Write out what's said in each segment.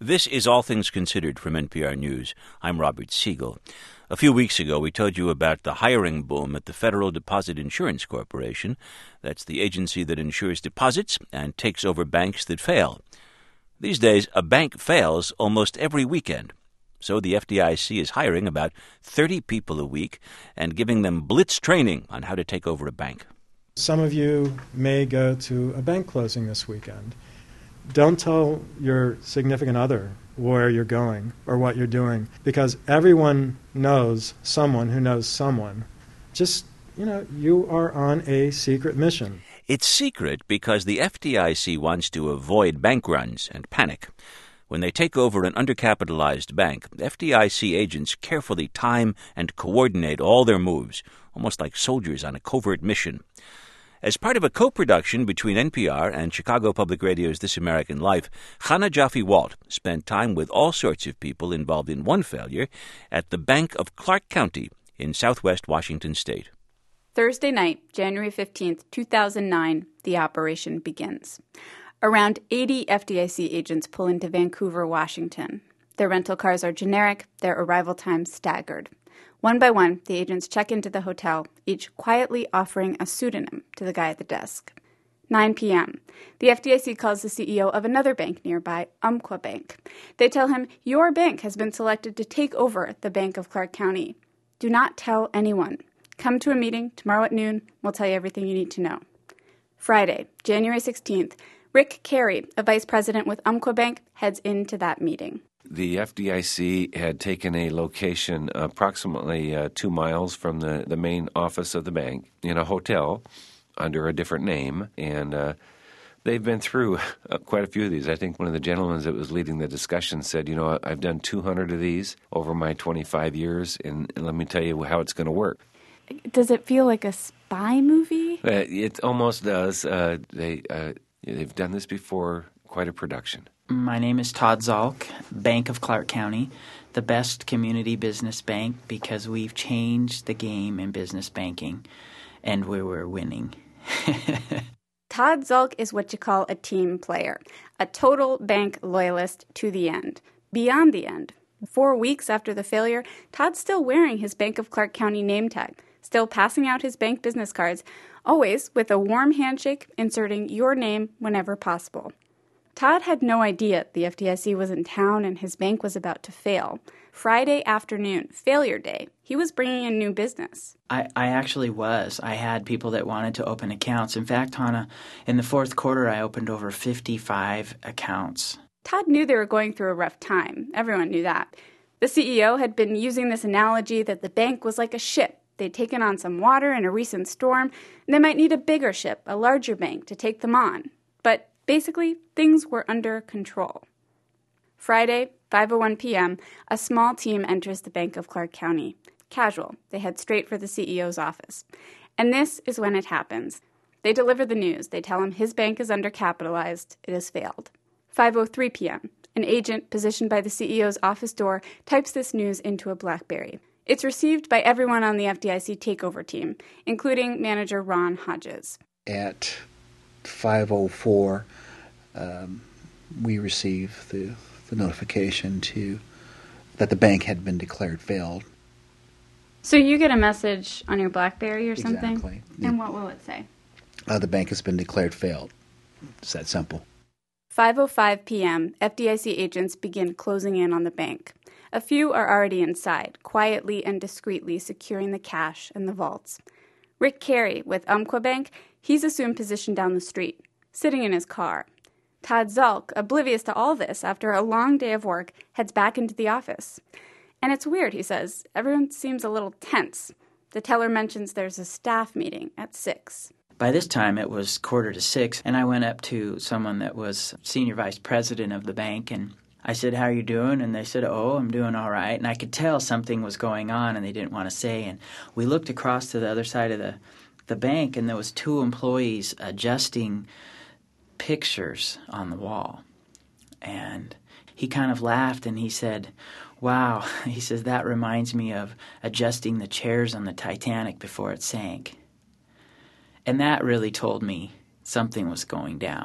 This is All Things Considered from NPR News. I'm Robert Siegel. A few weeks ago, we told you about the hiring boom at the Federal Deposit Insurance Corporation. That's the agency that insures deposits and takes over banks that fail. These days, a bank fails almost every weekend. So the FDIC is hiring about 30 people a week and giving them blitz training on how to take over a bank. Some of you may go to a bank closing this weekend. Don't tell your significant other where you're going or what you're doing, because everyone knows someone who knows someone. Just, you are on a secret mission. It's secret because the FDIC wants to avoid bank runs and panic. When they take over an undercapitalized bank, FDIC agents carefully time and coordinate all their moves, almost like soldiers on a covert mission. As part of a co-production between NPR and Chicago Public Radio's This American Life, Chana Joffe-Walt spent time with all sorts of people involved in one failure at the Bank of Clark County in southwest Washington state. Thursday night, January 15th, 2009, the operation begins. Around 80 FDIC agents pull into Vancouver, Washington. Their rental cars are generic, their arrival times staggered. One by one, the agents check into the hotel, each quietly offering a pseudonym to the guy at the desk. 9 p.m. The FDIC calls the CEO of another bank nearby, Umpqua Bank. They tell him, "Your bank has been selected to take over the Bank of Clark County. Do not tell anyone. Come to a meeting tomorrow at noon. We'll tell you everything you need to know." Friday, January 16th, Rick Carey, a vice president with Umpqua Bank, heads into that meeting. The FDIC had taken a location approximately 2 miles from the main office of the bank in a hotel under a different name, and they've been through quite a few of these. I think one of the gentlemen that was leading the discussion said, I've done 200 of these over my 25 years, and let me tell you how it's going to work. Does it feel like a spy movie? It almost does. They've done this before, quite a production. My name is Todd Zalk, Bank of Clark County, the best community business bank because we've changed the game in business banking, and we're winning. Todd Zalk is what you call a team player, a total bank loyalist to the end, beyond the end. 4 weeks after the failure, Todd's still wearing his Bank of Clark County name tag, still passing out his bank business cards, always with a warm handshake inserting your name whenever possible. Todd had no idea the FDIC was in town and his bank was about to fail. Friday afternoon, failure day, he was bringing in new business. I actually was. I had people that wanted to open accounts. In fact, Hannah, in the fourth quarter, I opened over 55 accounts. Todd knew they were going through a rough time. Everyone knew that. The CEO had been using this analogy that the bank was like a ship. They'd taken on some water in a recent storm, and they might need a bigger ship, a larger bank, to take them on. But basically, things were under control. Friday, 5:01 p.m., a small team enters the Bank of Clark County. Casual, they head straight for the CEO's office. And this is when it happens. They deliver the news. They tell him his bank is undercapitalized. It has failed. 5:03 p.m., an agent positioned by the CEO's office door types this news into a BlackBerry. It's received by everyone on the FDIC takeover team, including manager Ron Hodges. At 5:04, we received the notification that the bank had been declared failed. So you get a message on your BlackBerry or something? Exactly. And what will it say? The bank has been declared failed. It's that simple. 5:05 p.m., FDIC agents begin closing in on the bank. A few are already inside, quietly and discreetly securing the cash and the vaults. Rick Carey with Umpqua Bank, he's assumed position down the street, sitting in his car. Todd Zalk, oblivious to all this after a long day of work, heads back into the office. And it's weird, he says. Everyone seems a little tense. The teller mentions there's a staff meeting at 6. By this time, it was 5:45, and I went up to someone that was senior vice president of the bank, and I said, "How are you doing?" And they said, "Oh, I'm doing all right." And I could tell something was going on, and they didn't want to say. And we looked across to the other side of the bank, and there was 2 employees adjusting pictures on the wall. And he kind of laughed, and he said, "Wow," he says, "that reminds me of adjusting the chairs on the Titanic before it sank." And that really told me something was going down.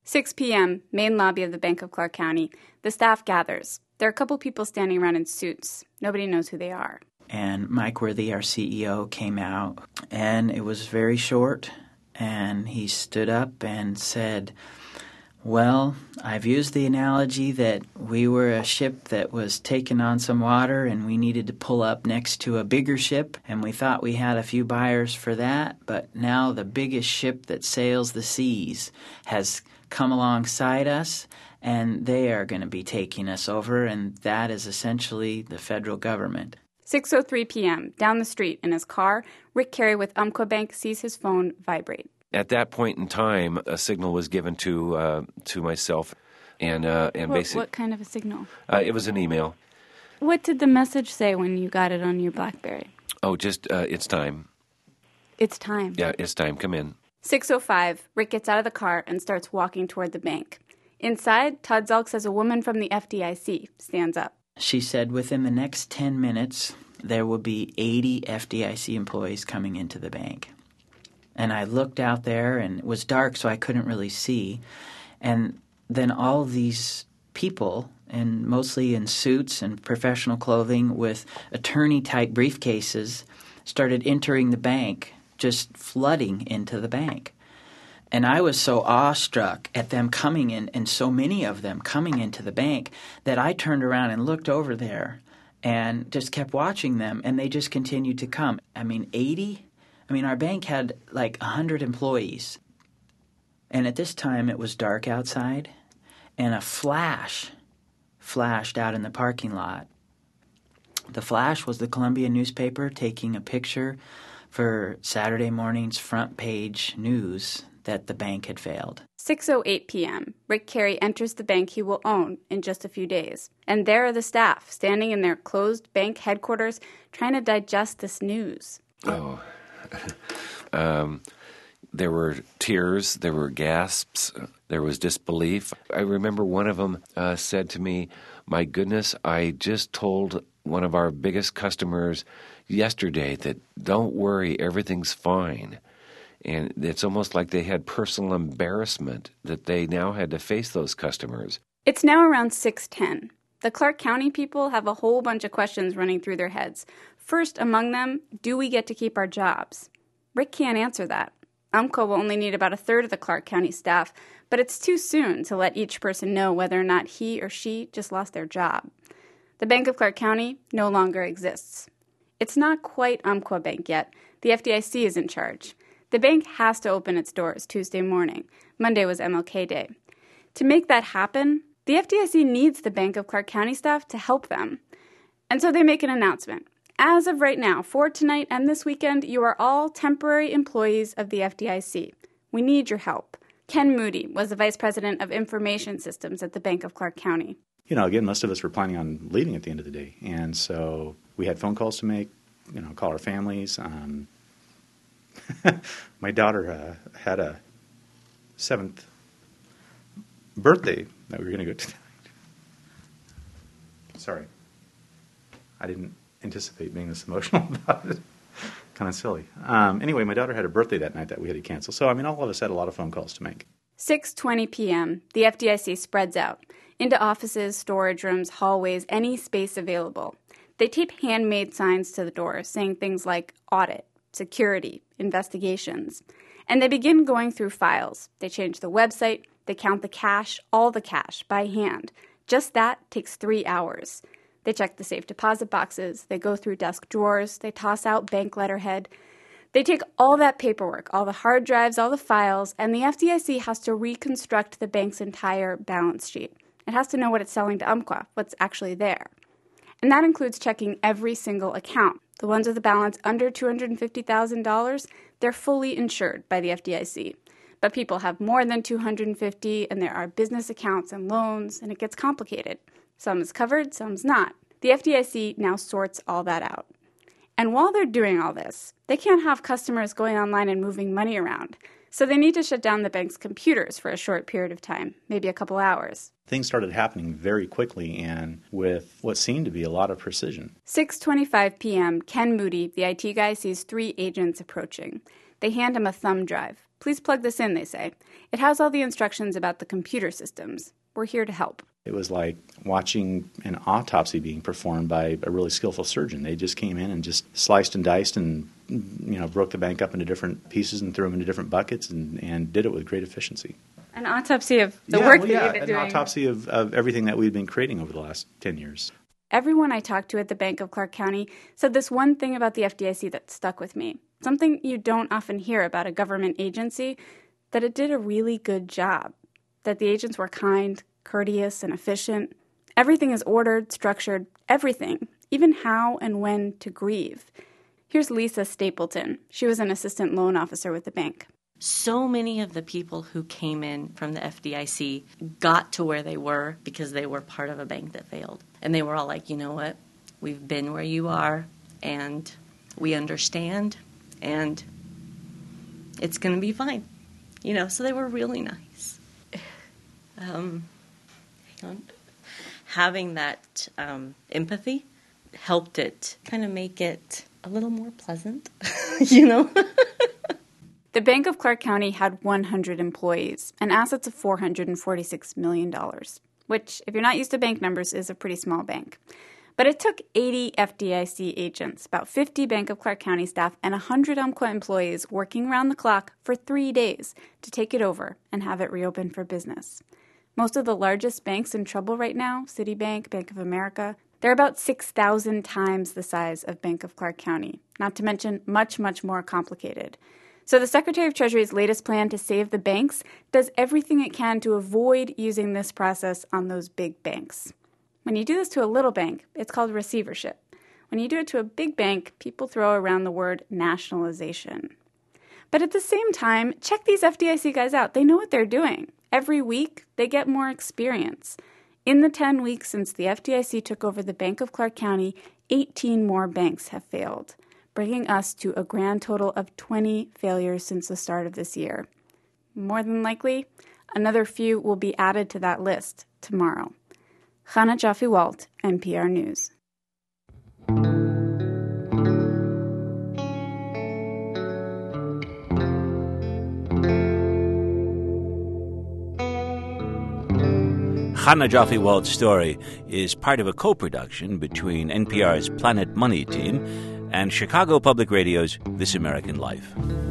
6 p.m., main lobby of the Bank of Clark County. The staff gathers. There are a couple people standing around in suits. Nobody knows who they are. And Mike Worthy, our CEO, came out, and it was very short, and he stood up and said, well, I've used the analogy that we were a ship that was taking on some water and we needed to pull up next to a bigger ship, and we thought we had a few buyers for that, but now the biggest ship that sails the seas has come alongside us, and they are going to be taking us over, and that is essentially the federal government. 6:03 p.m., down the street in his car, Rick Carey with Umpqua Bank sees his phone vibrate. At that point in time, a signal was given to myself, and basically, what kind of a signal? It was an email. What did the message say when you got it on your BlackBerry? Oh, just it's time. It's time. Yeah, it's time. Come in. 6:05, Rick gets out of the car and starts walking toward the bank. Inside, Todd Zelk says a woman from the FDIC stands up. She said within the next 10 minutes, there will be 80 FDIC employees coming into the bank. And I looked out there, and it was dark, so I couldn't really see. And then all of these people, and mostly in suits and professional clothing with attorney-type briefcases, started entering the bank, just flooding into the bank. And I was so awestruck at them coming in, and so many of them coming into the bank, that I turned around and looked over there and just kept watching them, and they just continued to come. 80? Our bank had like 100 employees. And at this time, it was dark outside, and a flash flashed out in the parking lot. The flash was the Columbia newspaper taking a picture for Saturday morning's front page news that the bank had failed. 6:08 p.m., Rick Carey enters the bank he will own in just a few days. And there are the staff, standing in their closed bank headquarters, trying to digest this news. Oh. There were tears, there were gasps, there was disbelief. I remember one of them said to me, my goodness, I just told one of our biggest customers yesterday that don't worry, everything's fine. And it's almost like they had personal embarrassment that they now had to face those customers. It's now around 6:10. The Clark County people have a whole bunch of questions running through their heads. First among them, do we get to keep our jobs? Rick can't answer that. Umpqua will only need about a third of the Clark County staff, but it's too soon to let each person know whether or not he or she just lost their job. The Bank of Clark County no longer exists. It's not quite Umpqua Bank yet. The FDIC is in charge. The bank has to open its doors Tuesday morning. Monday was MLK Day. To make that happen, the FDIC needs the Bank of Clark County staff to help them. And so they make an announcement. As of right now, for tonight and this weekend, you are all temporary employees of the FDIC. We need your help. Ken Moody was the Vice President of Information Systems at the Bank of Clark County. Again, most of us were planning on leaving at the end of the day. And so we had phone calls to make, call our families. My daughter had a 7th birthday that we were going to go to tonight. Sorry. I didn't anticipate being this emotional about it. Kind of silly. Anyway, my daughter had a birthday that night that we had to cancel. So, all of us had a lot of phone calls to make. 6:20 p.m., the FDIC spreads out into offices, storage rooms, hallways, any space available. They tape handmade signs to the doors saying things like audit, security, investigations. And they begin going through files. They change the website, they count the cash, all the cash, by hand. Just that takes 3 hours. They check the safe deposit boxes, they go through desk drawers, they toss out bank letterhead. They take all that paperwork, all the hard drives, all the files, and the FDIC has to reconstruct the bank's entire balance sheet. It has to know what it's selling to Umpqua, what's actually there. And that includes checking every single account. The ones with a balance under $250,000, they're fully insured by the FDIC. But people have more than $250,000, and there are business accounts and loans, and it gets complicated. Some is covered, some's not. The FDIC now sorts all that out. And while they're doing all this, they can't have customers going online and moving money around. So they need to shut down the bank's computers for a short period of time, maybe a couple hours. Things started happening very quickly and with what seemed to be a lot of precision. 6:25 p.m., Ken Moody, the IT guy, sees 3 agents approaching. They hand him a thumb drive. Please plug this in, they say. It has all the instructions about the computer systems. We're here to help. It was like watching an autopsy being performed by a really skillful surgeon. They just came in and just sliced and diced and broke the bank up into different pieces and threw them into different buckets and did it with great efficiency. An autopsy of the work that you've been an doing. An autopsy of everything that we've been creating over the last 10 years. Everyone I talked to at the Bank of Clark County said this one thing about the FDIC that stuck with me. Something you don't often hear about a government agency, that it did a really good job. That the agents were kind, courteous, and efficient. Everything is ordered, structured, everything, even how and when to grieve. Here's Lisa Stapleton. She was an assistant loan officer with the bank. So many of the people who came in from the FDIC got to where they were because they were part of a bank that failed. And they were all like, you know what, we've been where you are, and we understand, and it's going to be fine. So they were really nice. Having that empathy helped it kind of make it a little more pleasant, The Bank of Clark County had 100 employees and assets of $446 million, which, if you're not used to bank numbers, is a pretty small bank. But it took 80 FDIC agents, about 50 Bank of Clark County staff, and 100 Umpqua employees working around the clock for 3 days to take it over and have it reopen for business. Most of the largest banks in trouble right now, Citibank, Bank of America, they're about 6,000 times the size of Bank of Clark County, not to mention much, much more complicated. So the Secretary of Treasury's latest plan to save the banks does everything it can to avoid using this process on those big banks. When you do this to a little bank, it's called receivership. When you do it to a big bank, people throw around the word nationalization. But at the same time, check these FDIC guys out. They know what they're doing. Every week, they get more experience. In the 10 weeks since the FDIC took over the Bank of Clark County, 18 more banks have failed, bringing us to a grand total of 20 failures since the start of this year. More than likely, another few will be added to that list tomorrow. Chana Joffe-Walt, NPR News. Chana Joffe-Walt's story is part of a co-production between NPR's Planet Money team and Chicago Public Radio's This American Life.